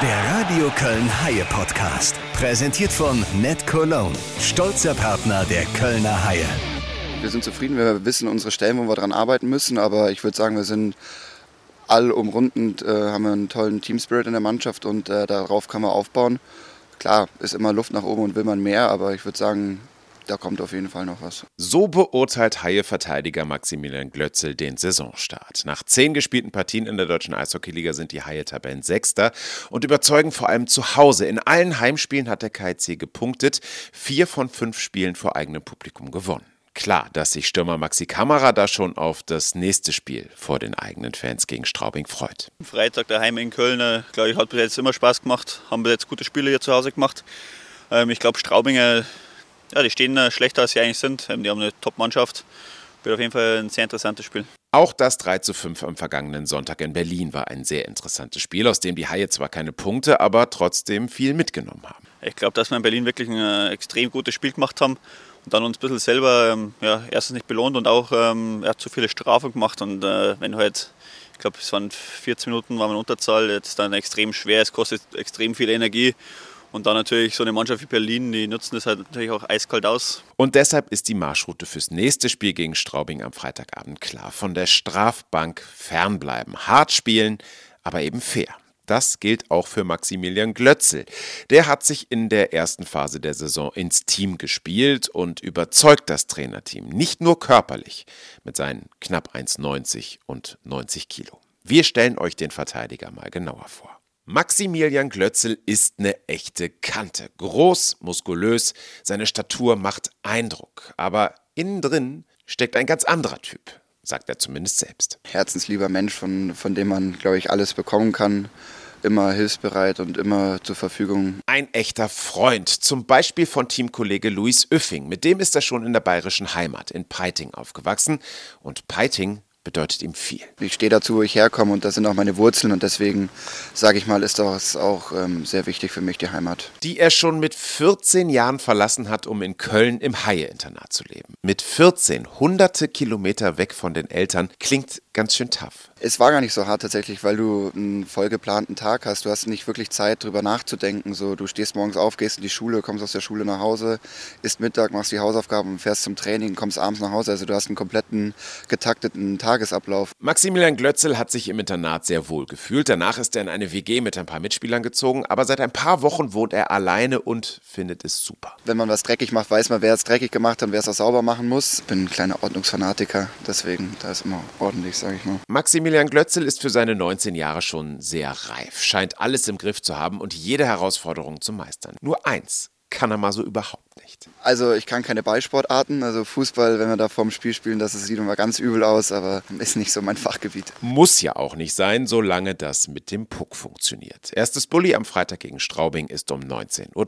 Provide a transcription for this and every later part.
Der Radio Köln Haie Podcast. Präsentiert von Net Cologne. Stolzer Partner der Kölner Haie. Wir sind zufrieden, wir wissen unsere Stellen, wo wir dran arbeiten müssen. Aber ich würde sagen, wir sind allumrundend, haben einen tollen Teamspirit in der Mannschaft und darauf kann man aufbauen. Klar, ist immer Luft nach oben und will man mehr, aber ich würde sagen, da kommt auf jeden Fall noch was. So beurteilt Haie-Verteidiger Maximilian Glötzl den Saisonstart. Nach 10 gespielten Partien in der deutschen Eishockeyliga sind die Haie Tabellensechster und überzeugen vor allem zu Hause. In allen Heimspielen hat der KIC gepunktet, 4 von 5 Spielen vor eigenem Publikum gewonnen. Klar, dass sich Stürmer Maxi Kamera da schon auf das nächste Spiel vor den eigenen Fans gegen Straubing freut. Freitag daheim in Köln, glaube ich, hat bis jetzt immer Spaß gemacht. Haben bis jetzt gute Spiele hier zu Hause gemacht. Ich glaube, Straubinger, die stehen schlechter, als sie eigentlich sind. Die haben eine Top-Mannschaft. Wird auf jeden Fall ein sehr interessantes Spiel. Auch das 3:5 am vergangenen Sonntag in Berlin war ein sehr interessantes Spiel, aus dem die Haie zwar keine Punkte, aber trotzdem viel mitgenommen haben. Ich glaube, dass wir in Berlin wirklich ein extrem gutes Spiel gemacht haben und dann uns ein bisschen selber erstens nicht belohnt und auch zu viele Strafen gemacht. Und wenn halt, ich glaube, es waren 14 Minuten, waren wir in Unterzahl, jetzt dann extrem schwer, es kostet extrem viel Energie. Und dann natürlich so eine Mannschaft wie Berlin, die nutzen das halt natürlich auch eiskalt aus. Und deshalb ist die Marschroute fürs nächste Spiel gegen Straubing am Freitagabend klar. Von der Strafbank fernbleiben, hart spielen, aber eben fair. Das gilt auch für Maximilian Glötzl. Der hat sich in der ersten Phase der Saison ins Team gespielt und überzeugt das Trainerteam. Nicht nur körperlich mit seinen knapp 1,90 und 90 Kilo. Wir stellen euch den Verteidiger mal genauer vor. Maximilian Glötzl ist eine echte Kante. Groß, muskulös, seine Statur macht Eindruck. Aber innen drin steckt ein ganz anderer Typ, sagt er zumindest selbst. Herzenslieber Mensch, von dem man, glaube ich, alles bekommen kann. Immer hilfsbereit und immer zur Verfügung. Ein echter Freund, zum Beispiel von Teamkollege Luis Oeffing. Mit dem ist er schon in der bayerischen Heimat in Peiting aufgewachsen. Und Peiting bedeutet ihm viel. Ich stehe dazu, wo ich herkomme und das sind auch meine Wurzeln und deswegen, sage ich mal, ist das auch sehr wichtig für mich, die Heimat. Die er schon mit 14 Jahren verlassen hat, um in Köln im Haie-Internat zu leben. Mit 14, hunderte Kilometer weg von den Eltern, klingt ganz schön tough. Es war gar nicht so hart tatsächlich, weil du einen vollgeplanten Tag hast. Du hast nicht wirklich Zeit, drüber nachzudenken. So, du stehst morgens auf, gehst in die Schule, kommst aus der Schule nach Hause, isst Mittag, machst die Hausaufgaben, fährst zum Training, kommst abends nach Hause. Also du hast einen kompletten getakteten Tagesablauf. Maximilian Glötzl hat sich im Internat sehr wohl gefühlt. Danach ist er in eine WG mit ein paar Mitspielern gezogen. Aber seit ein paar Wochen wohnt er alleine und findet es super. Wenn man was dreckig macht, weiß man, wer es dreckig gemacht hat und wer es auch sauber machen muss. Ich bin ein kleiner Ordnungsfanatiker, deswegen da ist immer ordentlich, sage ich mal. Maximilian Glötzl ist für seine 19 Jahre schon sehr reif, scheint alles im Griff zu haben und jede Herausforderung zu meistern. Nur eins kann er mal so überhaupt nicht. Also ich kann keine Ballsportarten, also Fußball, wenn wir da vorm Spiel spielen, das sieht immer ganz übel aus, aber ist nicht so mein Fachgebiet. Muss ja auch nicht sein, solange das mit dem Puck funktioniert. Erstes Bulli am Freitag gegen Straubing ist um 19:30 Uhr.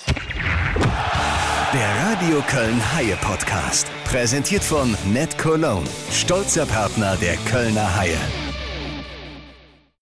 Der Radio Köln Haie Podcast. Präsentiert von Net Cologne. Stolzer Partner der Kölner Haie.